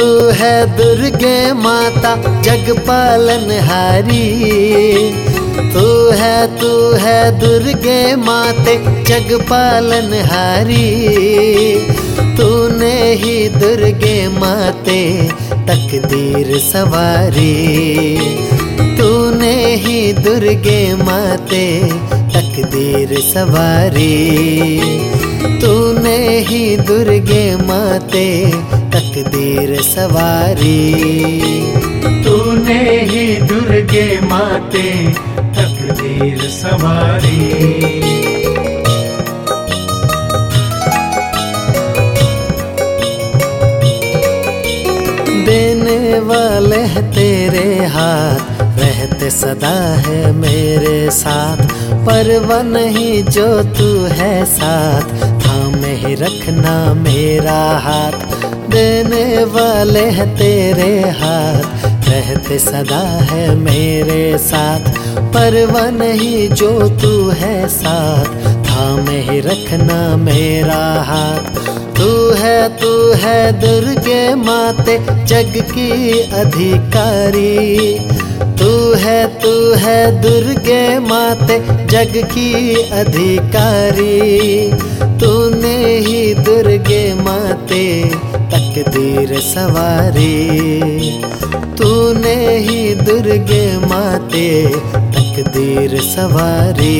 तू है दुर्गे माता जग पालनहारी। तू है दुर्गे माते जग पालनहारी। तूने ही दुर्गे माते तकदीर सवारी। तूने ही दुर्गे माते तकदीर सवारी। तूने ही दुर्गे माते तकदीर सवारी। तूने ही दुर्गे माते तकदीर सवारी। देने वाले हैं तेरे हाथ, रहते सदा है मेरे साथ। परवाह नहीं जो तू है साथ, थामे ही रखना मेरा हाथ। देने वाले हैं तेरे हाथ, रहते सदा है मेरे साथ। परवाह नहीं जो तू है साथ, थामे ही रखना मेरा हाथ। तू है दुर्गे माते जग की अधिकारी। तू है दुर्गे माते जग की अधिकारी। तूने ही दुर्गे माते तकदीर सवारी। तूने ही दुर्गे माते तकदीर सवारी।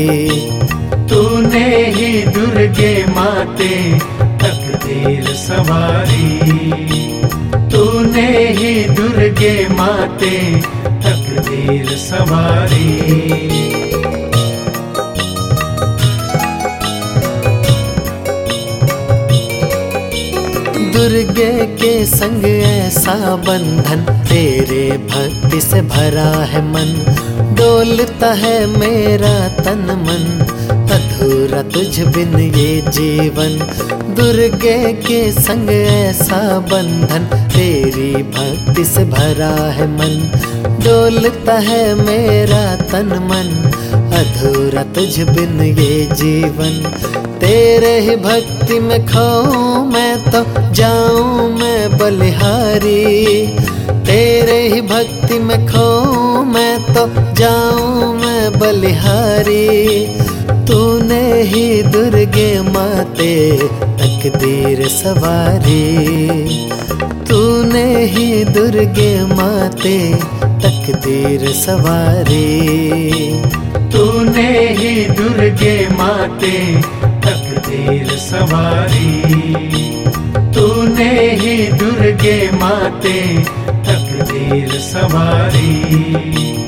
तूने ही दुर्गे माते तकदीर सवारी। तूने ही दुर्गे माते तकदीर सवारी। दुर्गे के संग ऐसा बंधन, तेरे भक्ति से भरा है मन। डोलता है मेरा तन मन, अधूरा तुझ बिन ये जीवन। दुर्गे के संग ऐसा बंधन, तेरी भक्ति से भरा है मन। डोलता है मेरा तन मन, अधूरा तुझ बिन ये जीवन। तेरे ही भक्ति में खोऊं मैं तो जाऊं मैं बलिहारी। तेरे ही भक्ति में खोऊं मैं तो जाऊं मैं बलिहारी। तूने ही दुर्गे माते तकदीर सवारी। तूने ही दुर्गे माते तकदीर सवारी। तूने ही दुर्गे माते तकदीर सवारी। तूने ही दुर्गे माते तकदीर सवारी।